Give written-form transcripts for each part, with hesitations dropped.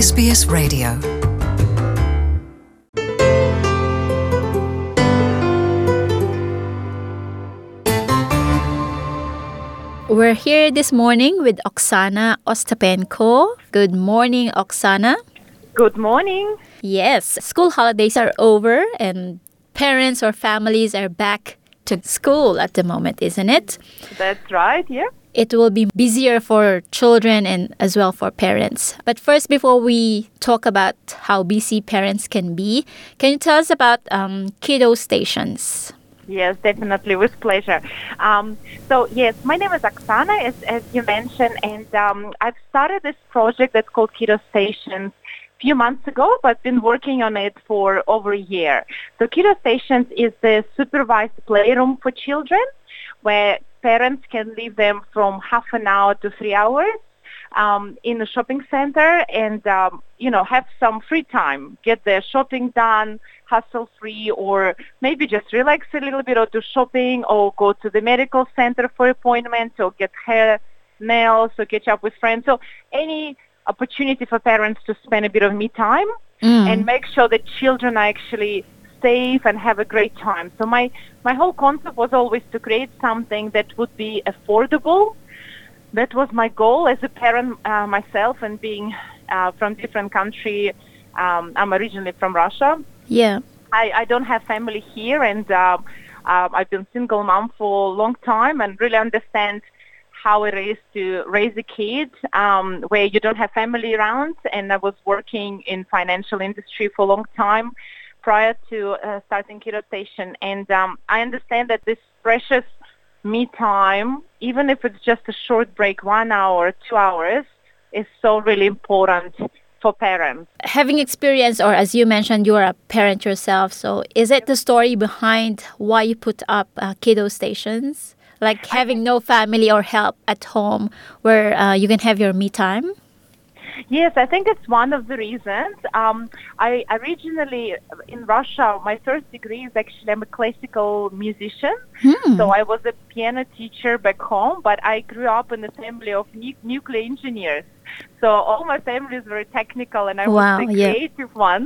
SBS Radio. We're here this morning with Oksana Ostapenko. Good morning, Oksana. Good morning. Yes, school holidays are over and parents or families are back to school at the moment, isn't it? That's right, yeah. It will be busier for children and as well for parents. But first, before we talk about how busy parents can be, can you tell us about kiddo stations? Yes, definitely, with pleasure. Yes, my name is Oksana, as you mentioned, and I've started this project that's called Kiddo Stations a few months ago, but been working on it for over a year. So Kiddo Stations is the supervised playroom for children, where parents can leave them from half an hour to 3 hours in a shopping center and, have some free time, get their shopping done, hassle-free, or maybe just relax a little bit or do shopping or go to the medical center for appointments or get hair, nails, or catch up with friends. So any opportunity for parents to spend a bit of me time and make sure that children are actually safe and have a great time. So my whole concept was always to create something that would be affordable. That was my goal as a parent myself, and being from different country. I'm originally from Russia. Yeah. I don't have family here, and I've been single mom for a long time and really understand how it is to raise a kid where you don't have family around. And I was working in financial industry for a long time prior to starting Kiddo Station. And I understand that this precious me time, even if it's just a short break, 1 hour, 2 hours, is so really important for parents. Having experience, or as you mentioned, you are a parent yourself. So is it the story behind why you put up kiddo stations? Like having no family or help at home where you can have your me time? Yes, I think it's one of the reasons. I originally, in Russia, my first degree is actually, I'm a classical musician. So I was a piano teacher back home, but I grew up in a family of nuclear engineers. So all my family is very technical, and I was the creative one.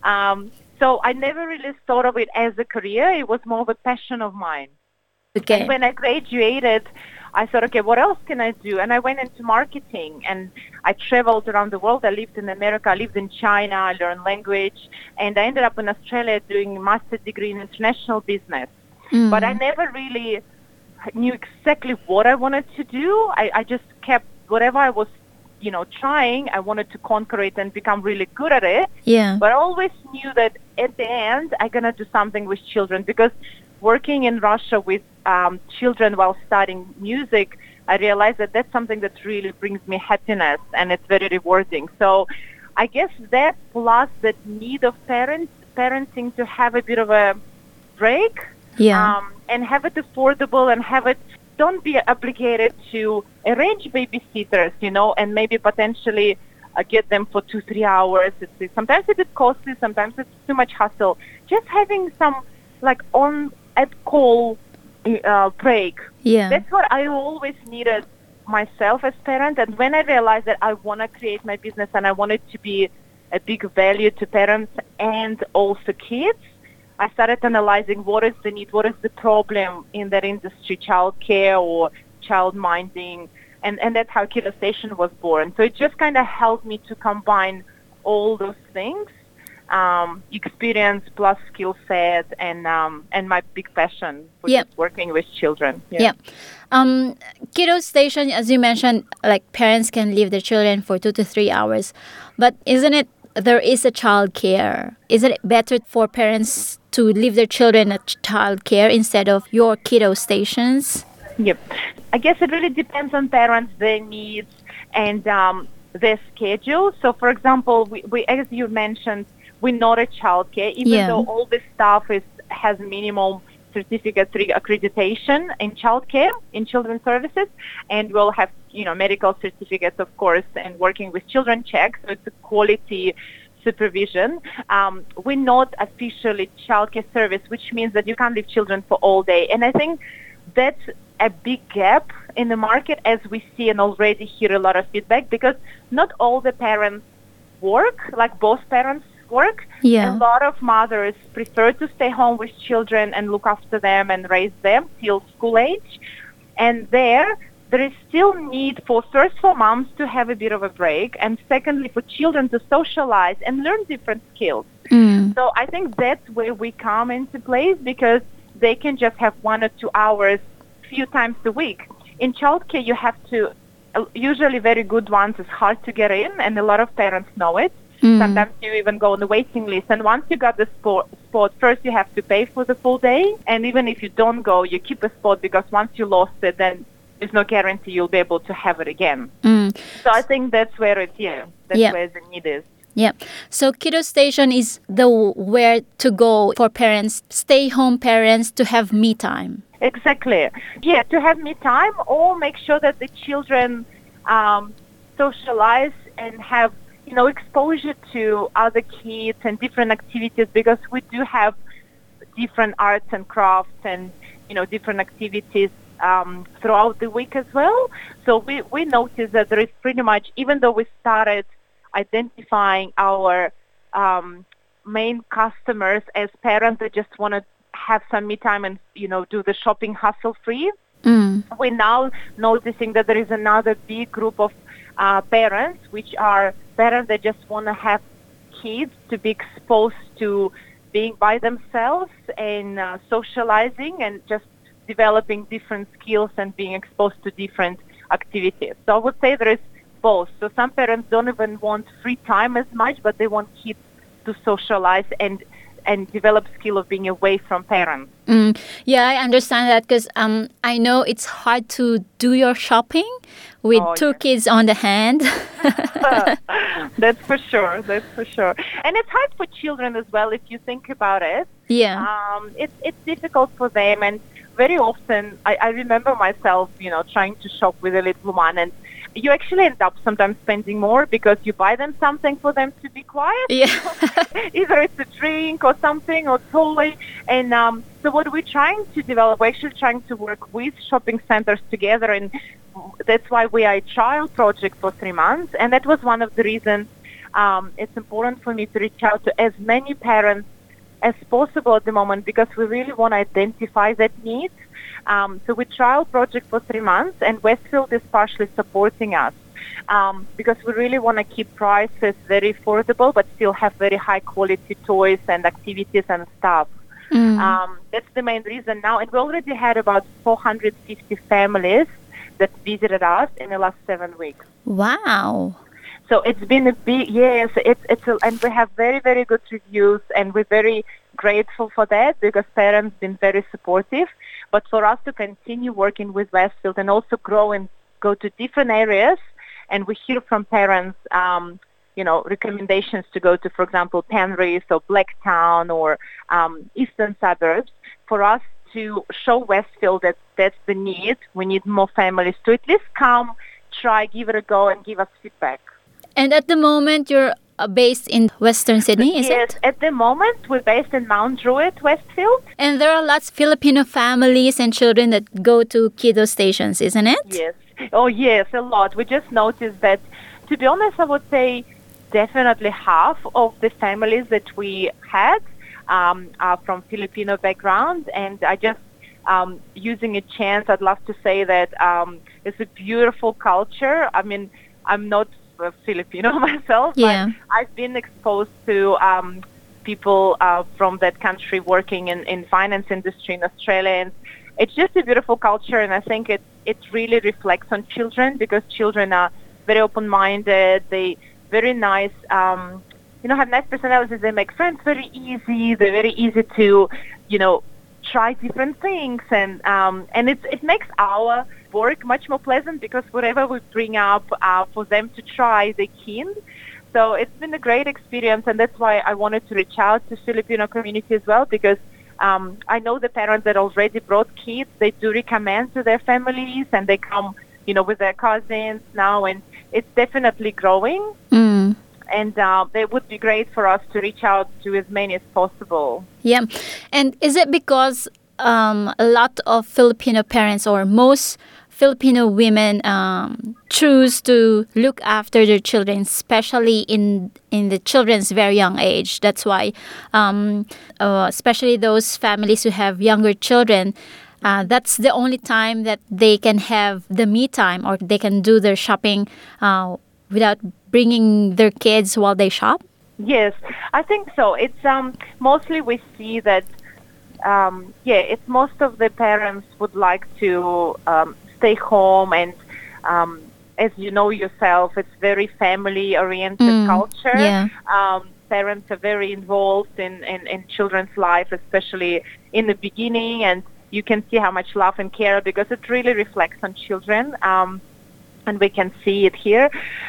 So I never really thought of it as a career. It was more of a passion of mine. Okay. And when I graduated, I thought, okay, what else can I do? And I went into marketing, and I traveled around the world. I lived in America, I lived in China, I learned language, and I ended up in Australia doing a master's degree in international business. But I never really knew exactly what I wanted to do. I just kept whatever I was, trying. I wanted to conquer it and become really good at it. Yeah. But I always knew that at the end, I'm going to do something with children, because working in Russia with children while studying music, I realized that that's something that really brings me happiness, and it's very rewarding. So I guess that, plus that need of parenting to have a bit of a break, and have it affordable, and have it, don't be obligated to arrange babysitters, and maybe potentially get them for 2-3 hours. Sometimes it's a bit costly, sometimes it's too much hassle. Just having some on-at-call break. Yeah. That's what I always needed myself as parent. And when I realized that I want to create my business and I want it to be a big value to parents and also kids, I started analyzing what is the need, what is the problem in that industry, childcare or child minding, and that's how Kiddo Station was born. So it just kind of helped me to combine all those things. Experience plus skill set and my big passion, which is working with children. Kiddo Station, as you mentioned, like parents can leave their children for 2 to 3 hours, but isn't it there is a child care? Isn't it better for parents to leave their children at child care instead of your kiddo stations? Yep. I guess it really depends on parents, their needs, and their schedule. So, for example, we as you mentioned, we're not a childcare, even though all this stuff has minimum certificate 3 accreditation in childcare, in children's services, and we'll have, medical certificates, of course, and working with children checks, so it's a quality supervision. We're not officially childcare service, which means that you can't leave children for all day. And I think that's a big gap in the market, as we see and already hear a lot of feedback, because not all the parents work, like both parents work. Yeah. A lot of mothers prefer to stay home with children and look after them and raise them till school age. And there is still need for, first, for moms to have a bit of a break, and secondly, for children to socialize and learn different skills. So I think that's where we come into place, because they can just have 1 or 2 hours few times a week. In childcare, you have to, usually very good ones, it's hard to get in, and a lot of parents know it. Sometimes you even go on the waiting list, and once you got the spot, first you have to pay for the full day, and even if you don't go, you keep a spot, because once you lost it, then there's no guarantee you'll be able to have it again. So I think that's where where the need is. Yeah. So Kiddo Station is the where to go for parents, stay-home parents, to have me time. Exactly. Yeah, to have me time, or make sure that the children socialize and have, exposure to other kids and different activities, because we do have different arts and crafts and, different activities throughout the week as well. So we noticed that there is pretty much, even though we started identifying our main customers as parents that just want to have some me time and, do the shopping hassle-free, we're now noticing that there is another big group of parents, which are parents that just want to have kids to be exposed to being by themselves and socializing and just developing different skills and being exposed to different activities. So I would say there is both. So some parents don't even want free time as much, but they want kids to socialize and develop skill of being away from parents. Yeah, I understand that, because I know it's hard to do your shopping with two kids on the hand. That's for sure. And it's hard for children as well, if you think about it. Yeah. It's difficult for them, and very often I remember myself, trying to shop with a little one, and you actually end up sometimes spending more because you buy them something for them to be quiet. Yeah. Either it's a drink or something or toy. And so what we're trying to develop, we're actually trying to work with shopping centers together, and that's why we are a trial project for 3 months. And that was one of the reasons it's important for me to reach out to as many parents as possible at the moment, because we really want to identify that need. So we trial project for 3 months, and Westfield is partially supporting us because we really want to keep prices very affordable, but still have very high quality toys and activities and stuff. That's the main reason now, and we already had about 450 families that visited us in the last 7 weeks. Wow. So it's been a big, yes, and we have very, very good reviews, and we're very grateful for that, because parents have been very supportive. But for us to continue working with Westfield and also grow and go to different areas, and we hear from parents, recommendations to go to, for example, Penrith or Blacktown or eastern suburbs, for us to show Westfield that that's the need. We need more families to at least come, try, give it a go, and give us feedback. And at the moment, you're based in Western Sydney, is it? Yes, at the moment, we're based in Mount Druitt, Westfield. And there are lots of Filipino families and children that go to Kiddo Stations, isn't it? Yes. Oh, yes, a lot. We just noticed that, to be honest, I would say definitely half of the families that we had are from Filipino background. And I just, using a chance, I'd love to say that it's a beautiful culture. I mean, I'm not Filipino myself, but I've been exposed to people from that country working in finance industry in Australia, and it's just a beautiful culture, and I think it really reflects on children, because children are very open-minded, they very nice, have nice personalities, they make friends very easy, they're very easy to, try different things, and it makes our work much more pleasant, because whatever we bring up for them to try, they're keen. So it's been a great experience, and that's why I wanted to reach out to Filipino community as well, because I know the parents that already brought kids, they do recommend to their families, and they come, with their cousins now, and it's definitely growing. And it would be great for us to reach out to as many as possible. Yeah. And is it because a lot of Filipino parents, or most Filipino women choose to look after their children, especially in the children's very young age. That's why, especially those families who have younger children, that's the only time that they can have the me time, or they can do their shopping without bringing their kids while they shop. Yes, I think so. It's mostly we see that it's most of the parents would like to stay home, and as you know yourself, it's very family-oriented culture. Yeah. Parents are very involved in children's life, especially in the beginning, and you can see how much love and care, because it really reflects on children, and we can see it here.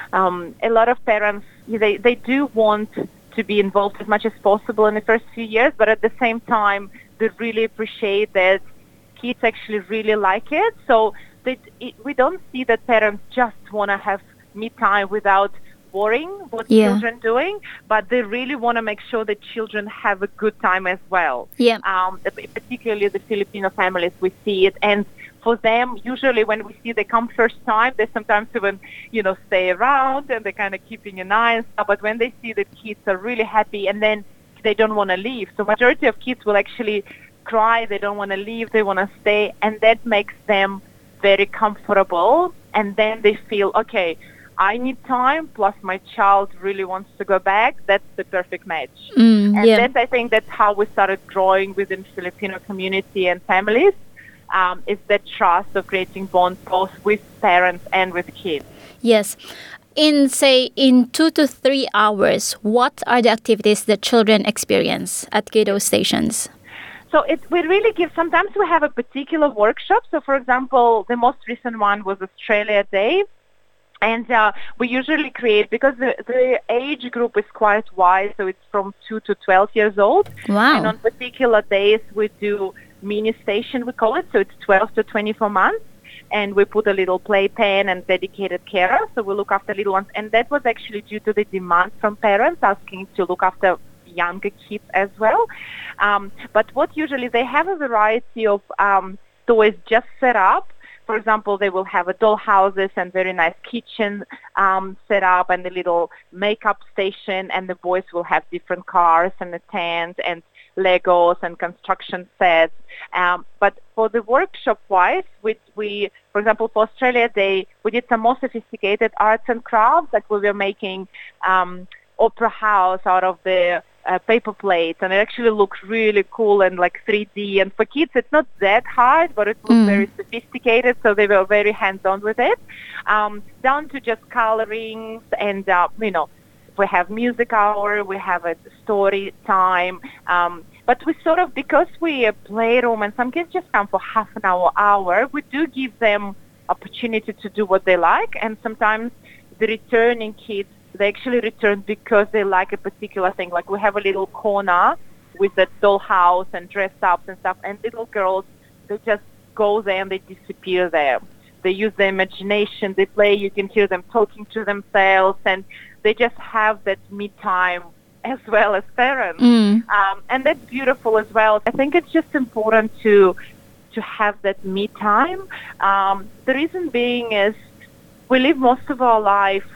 A lot of parents, they do want to be involved as much as possible in the first few years, but at the same time, they really appreciate that kids actually really like it. So we don't see that parents just want to have me time without worrying what children doing, but they really want to make sure that children have a good time as well. Yeah. Particularly the Filipino families, we see it. And for them, usually when we see they come first time, they sometimes even, stay around and they're kind of keeping an eye and stuff. But when they see that kids are really happy, and then they don't want to leave. So majority of kids will actually cry. They don't want to leave. They want to stay. And that makes them very comfortable. And then they feel, okay, I need time, plus my child really wants to go back. That's the perfect match. I think that's how we started growing within Filipino community and families, is that trust of creating bonds both with parents and with kids. Yes. In 2 to 3 hours, what are the activities that children experience at kiddo stations? So we really give, sometimes we have a particular workshop. So for example, the most recent one was Australia Day. And we usually create, because the age group is quite wide, so it's from 2 to 12 years old. Wow. And on particular days, we do mini station, we call it, so it's 12 to 24 months. And we put a little playpen and dedicated carer, so we look after little ones. And that was actually due to the demand from parents asking to look after younger kids as well. But what usually, they have a variety of toys just set up. For example, they will have a doll houses and very nice kitchen set up, and a little makeup station, and the boys will have different cars and a tent and Legos and construction sets. But for the workshop-wise, we, for example, for Australia Day, we did some more sophisticated arts and crafts, like we were making opera house out of the paper plates, and it actually looks really cool and like 3D. And for kids, it's not that hard, but it looks very sophisticated, so they were very hands-on with it, down to just colorings. And, we have music hour, we have a story time, but we sort of, because we a playroom and some kids just come for half an hour, we do give them opportunity to do what they like. And sometimes the returning kids, they actually return because they like a particular thing. Like we have a little corner with a dollhouse and dress-ups and stuff, and little girls, they just go there and they disappear there. They use their imagination, they play, you can hear them talking to themselves, and they just have that me time as well as parents. And that's beautiful as well. I think it's just important to have that me time. The reason being is we live most of our life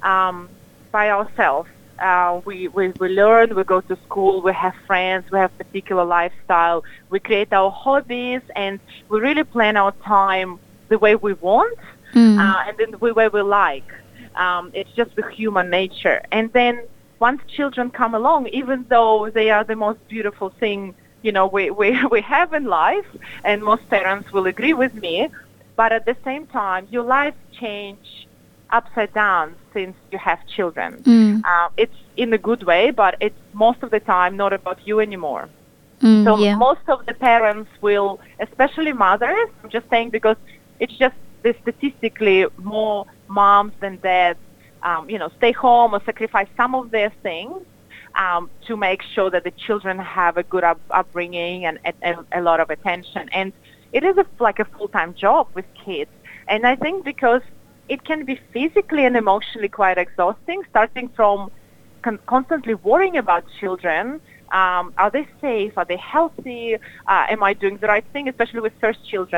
by ourselves. We learn, we go to school, we have friends, we have particular lifestyle, we create our hobbies, and we really plan our time the way we want, and in the way we like. It's just the human nature. And then once children come along, even though they are the most beautiful thing, we have in life, and most parents will agree with me, but at the same time, your life change upside down since you have children. It's in a good way, but it's most of the time not about you anymore. Most of the parents will, especially mothers, I'm just saying because it's just statistically more moms than dads, stay home or sacrifice some of their things to make sure that the children have a good upbringing and a lot of attention. And it is like a full-time job with kids. And I think because it can be physically and emotionally quite exhausting, starting from constantly worrying about children. Are they safe? Are they healthy? Am I doing the right thing? Especially with first children.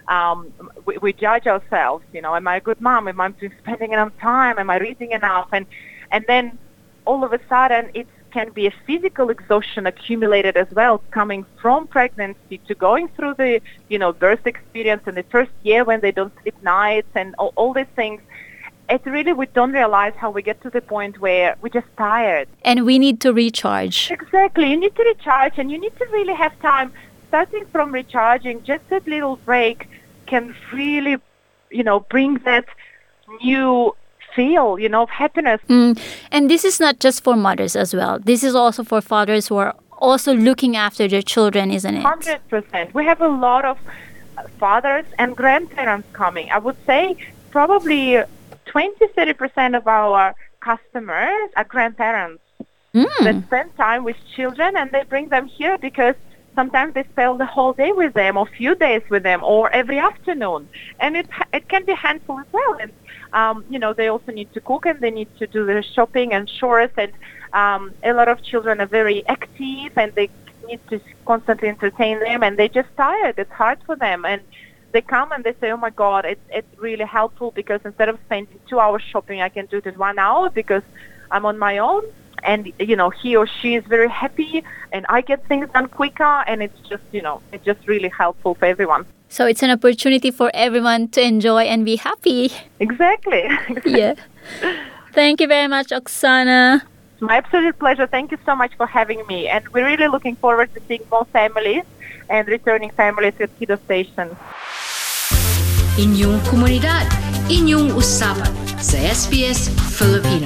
we judge ourselves. Am I a good mom? Am I spending enough time? Am I reading enough? And then all of a sudden it can be a physical exhaustion accumulated as well, coming from pregnancy to going through the birth experience and the first year when they don't sleep nights and all these things. It's really, we don't realize how we get to the point where we're just tired. And we need to recharge. Exactly. You need to recharge, and you need to really have time. Starting from recharging, just that little break can really, bring that new feel, of happiness. And this is not just for mothers as well. This is also for fathers who are also looking after their children, isn't it? 100%. We have a lot of fathers and grandparents coming. I would say probably 20-30% of our customers are grandparents that spend time with children, and they bring them here because sometimes they spend the whole day with them, or few days with them, or every afternoon. And it can be a handful as well. And they also need to cook, and they need to do their shopping and chores. And a lot of children are very active, and they need to constantly entertain them, and they're just tired. It's hard for them. And they come and they say, oh my God, it's really helpful because instead of spending 2 hours shopping, I can do it in 1 hour because I'm on my own. And, he or she is very happy, and I get things done quicker, and it's just really helpful for everyone. So it's an opportunity for everyone to enjoy and be happy. Exactly. Yeah. Thank you very much, Oksana. My absolute pleasure. Thank you so much for having me. And we're really looking forward to seeing more families and returning families at Kiddo Station. Inyong komunidad, inyong usapan sa SBS Filipino.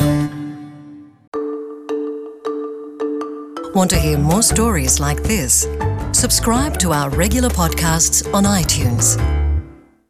Want to hear more stories like this? Subscribe to our regular podcasts on iTunes.